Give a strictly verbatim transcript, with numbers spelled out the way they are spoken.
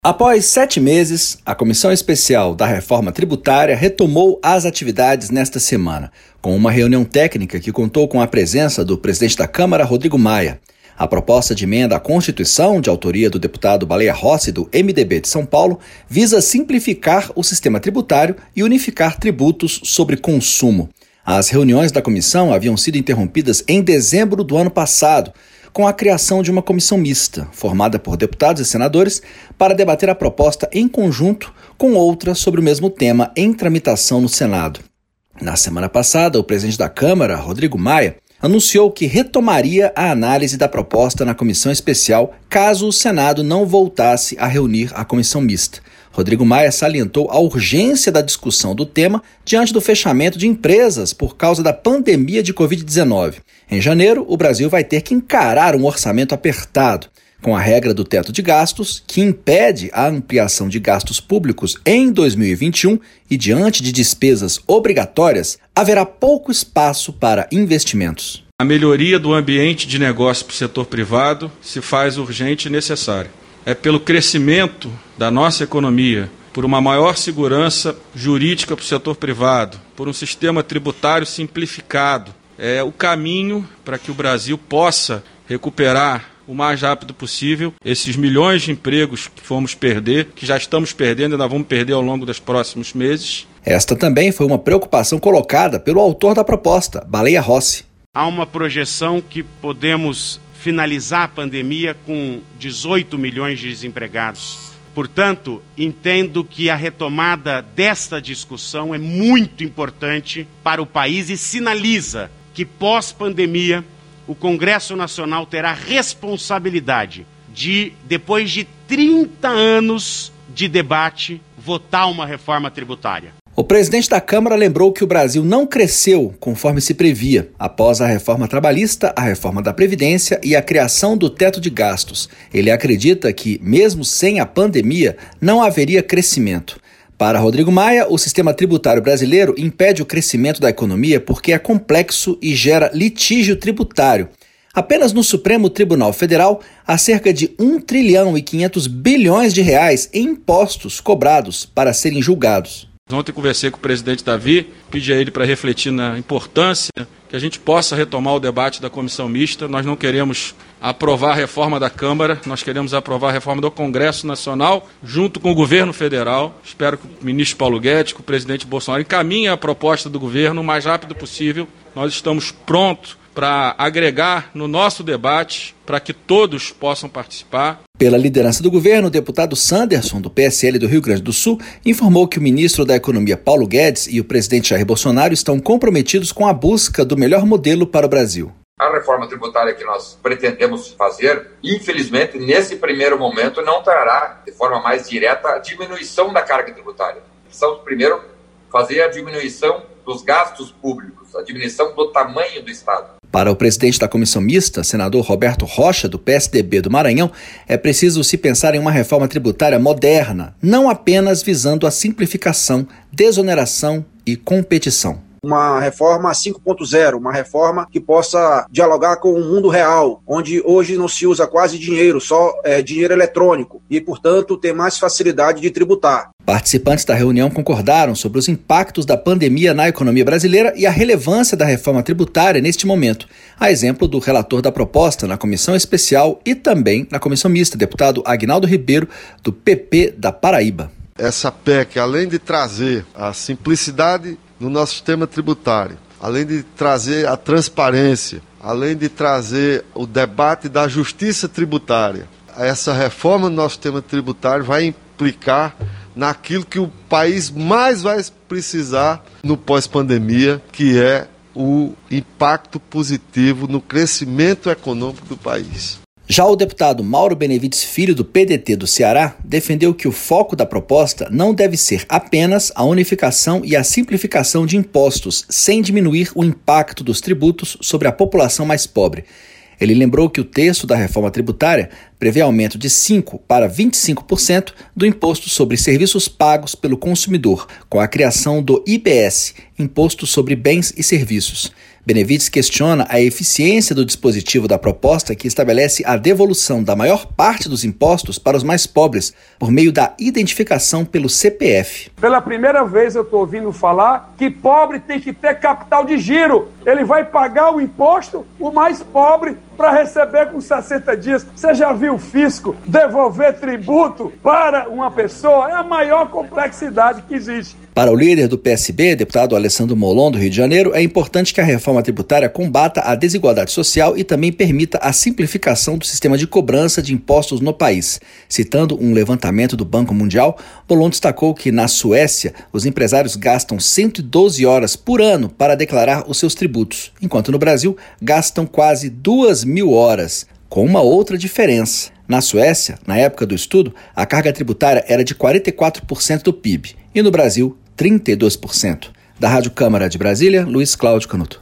Após sete meses, a Comissão Especial da Reforma Tributária retomou as atividades nesta semana, com uma reunião técnica que contou com a presença do presidente da Câmara, Rodrigo Maia. A proposta de emenda à Constituição, de autoria do deputado Baleia Rossi, do M D B de São Paulo, visa simplificar o sistema tributário e unificar tributos sobre consumo. As reuniões da comissão haviam sido interrompidas em dezembro do ano passado, com a criação de uma comissão mista, formada por deputados e senadores, para debater a proposta em conjunto com outra sobre o mesmo tema em tramitação no Senado. Na semana passada, o presidente da Câmara, Rodrigo Maia, anunciou que retomaria a análise da proposta na comissão especial caso o Senado não voltasse a reunir a comissão mista. Rodrigo Maia salientou a urgência da discussão do tema diante do fechamento de empresas por causa da pandemia de covid dezenove. Em janeiro, o Brasil vai ter que encarar um orçamento apertado, com a regra do teto de gastos, que impede a ampliação de gastos públicos em dois mil e vinte e um e diante de despesas obrigatórias, haverá pouco espaço para investimentos. A melhoria do ambiente de negócio para o setor privado se faz urgente e necessária. É pelo crescimento da nossa economia, por uma maior segurança jurídica para o setor privado, por um sistema tributário simplificado. É o caminho para que o Brasil possa recuperar o mais rápido possível esses milhões de empregos que fomos perder, que já estamos perdendo e ainda vamos perder ao longo dos próximos meses. Esta também foi uma preocupação colocada pelo autor da proposta, Baleia Rossi. Há uma projeção que podemos finalizar a pandemia com dezoito milhões de desempregados. Portanto, entendo que a retomada desta discussão é muito importante para o país e sinaliza que pós-pandemia o Congresso Nacional terá responsabilidade de, depois de trinta anos de debate, votar uma reforma tributária. O presidente da Câmara lembrou que o Brasil não cresceu conforme se previa, após a reforma trabalhista, a reforma da Previdência e a criação do teto de gastos. Ele acredita que, mesmo sem a pandemia, não haveria crescimento. Para Rodrigo Maia, o sistema tributário brasileiro impede o crescimento da economia porque é complexo e gera litígio tributário. Apenas no Supremo Tribunal Federal há cerca de um trilhão e quinhentos bilhões de reais em impostos cobrados para serem julgados. Ontem conversei com o presidente Davi, pedi a ele para refletir na importância que a gente possa retomar o debate da comissão mista. Nós não queremos aprovar a reforma da Câmara, nós queremos aprovar a reforma do Congresso Nacional, junto com o governo federal. Espero que o ministro Paulo Guedes, que o presidente Bolsonaro encaminhe a proposta do governo o mais rápido possível. Nós estamos prontos para agregar no nosso debate, para que todos possam participar. Pela liderança do governo, o deputado Sanderson, do P S L do Rio Grande do Sul, informou que o ministro da Economia Paulo Guedes e o presidente Jair Bolsonaro estão comprometidos com a busca do melhor modelo para o Brasil. A reforma tributária que nós pretendemos fazer, infelizmente, nesse primeiro momento, não trará de forma mais direta a diminuição da carga tributária. Precisamos primeiro fazer a diminuição dos gastos públicos, a diminuição do tamanho do Estado. Para o presidente da comissão mista, senador Roberto Rocha, do P S D B do Maranhão, é preciso se pensar em uma reforma tributária moderna, não apenas visando a simplificação, desoneração e competição. Uma reforma cinco ponto zero, uma reforma que possa dialogar com o mundo real, onde hoje não se usa quase dinheiro, só é, dinheiro eletrônico, e, portanto, tem mais facilidade de tributar. Participantes da reunião concordaram sobre os impactos da pandemia na economia brasileira e a relevância da reforma tributária neste momento, a exemplo do relator da proposta na comissão especial e também na comissão mista, deputado Aguinaldo Ribeiro, do P P da Paraíba. Essa P E C, além de trazer a simplicidade no nosso sistema tributário, além de trazer a transparência, além de trazer o debate da justiça tributária, essa reforma do nosso sistema tributário vai implicar naquilo que o país mais vai precisar no pós-pandemia, que é o impacto positivo no crescimento econômico do país. Já o deputado Mauro Benevides Filho, do P D T do Ceará, defendeu que o foco da proposta não deve ser apenas a unificação e a simplificação de impostos, sem diminuir o impacto dos tributos sobre a população mais pobre. Ele lembrou que o texto da reforma tributária prevê aumento de cinco por cento para vinte e cinco por cento do imposto sobre serviços pagos pelo consumidor, com a criação do I B S, Imposto sobre Bens e Serviços. Benevides questiona a eficiência do dispositivo da proposta que estabelece a devolução da maior parte dos impostos para os mais pobres por meio da identificação pelo C P F. Pela primeira vez eu estou ouvindo falar que pobre tem que ter capital de giro. Ele vai pagar o imposto, o mais pobre, para receber com sessenta dias. Você já viu o fisco devolver tributo para uma pessoa? É a maior complexidade que existe. Para o líder do P S B, deputado Alessandro Molon, do Rio de Janeiro, é importante que a reforma tributária combata a desigualdade social e também permita a simplificação do sistema de cobrança de impostos no país. Citando um levantamento do Banco Mundial, Molon destacou que na Suécia os empresários gastam cento e doze horas por ano para declarar os seus tributos, enquanto no Brasil gastam quase duas mil horas, com uma outra diferença. Na Suécia, na época do estudo, a carga tributária era de quarenta e quatro por cento do P I B e no Brasil, trinta e dois por cento. Da Rádio Câmara de Brasília, Luiz Cláudio Canuto.